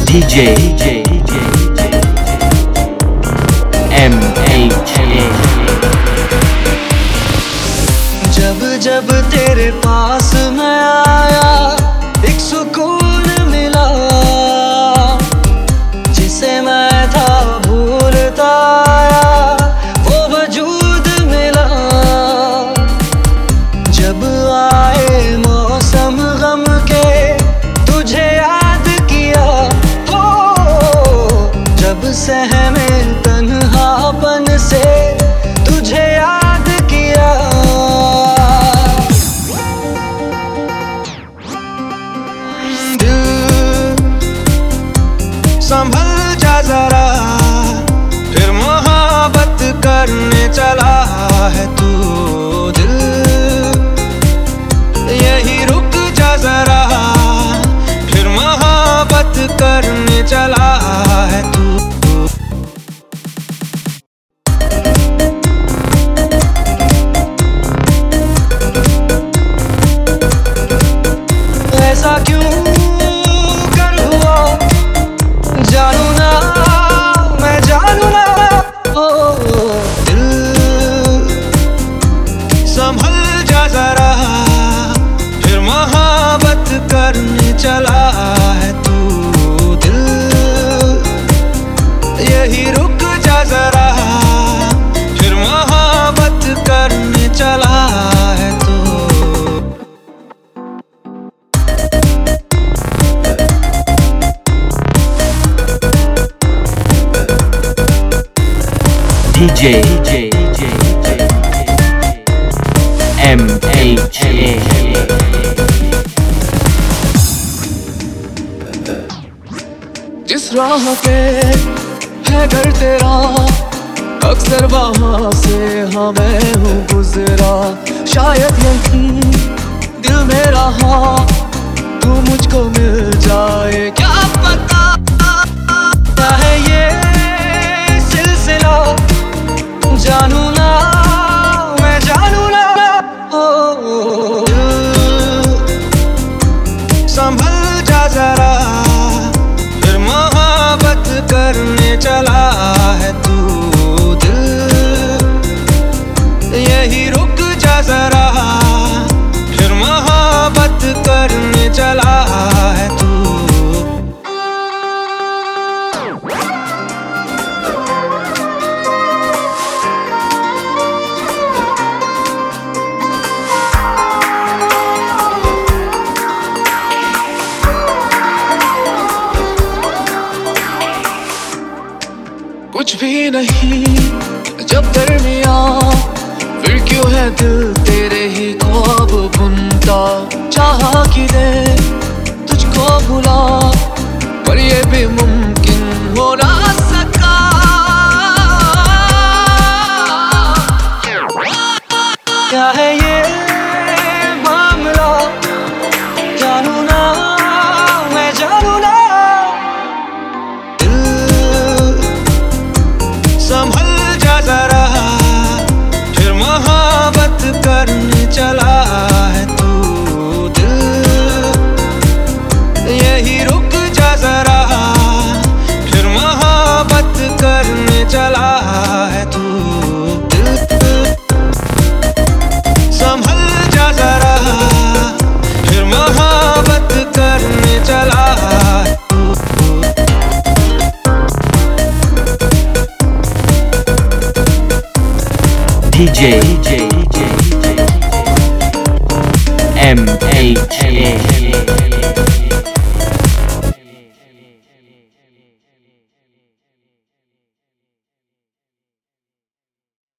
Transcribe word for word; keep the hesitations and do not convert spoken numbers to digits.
D J M H A। जब जब तेरे पास मैं आया एक सुकून मिला, जिसे मैं था भूलता आया वो वजूद मिला। जब आए मौसम गम के तुझे याद किया, हो जब सहमे तन्हापन से तुझे याद किया। संभल जा जरा, फिर मोहब्बत करने चला है तू। दिल यही रुक जा जरा, फिर मोहब्बत करने चला है तू। ऐसा क्यों करने चला है तू। दिल यही रुक जा जरा, फिर मोहब्बत करने चला है तू। D J M H A। जिस राह पे है घर तेरा, अक्सर वहाँ से हाँ मैं हूँ गुजरा। शायद यही दिल में रहा, तू मुझको मिल जाए क्या पता। क्या है ये सिलसिला, जानू ना मैं जानू ना। ओ संभल जा जरा, करने चला है तू। दिल यही रुक जा जरा, फिर मोहब्बत करने चला है तू। कुछ भी नहीं जब दरमिया, फिर क्यों है दिल तेरे ही ख्वाब बुनता। चाहा कि दे तुझको भुला, पर ये भी मुमकिन हो ना सका। क्या है ये मामला, जानू ना मैं जानू ना। संभल जा जरा, फिर मोहब्बत करने चला है तू। दिल यही रुक जा जरा, फिर मोहब्बत करने चला है तू। दिल संभल जा जरा, फिर मोहब्बत करने चला है तू। D J M H A।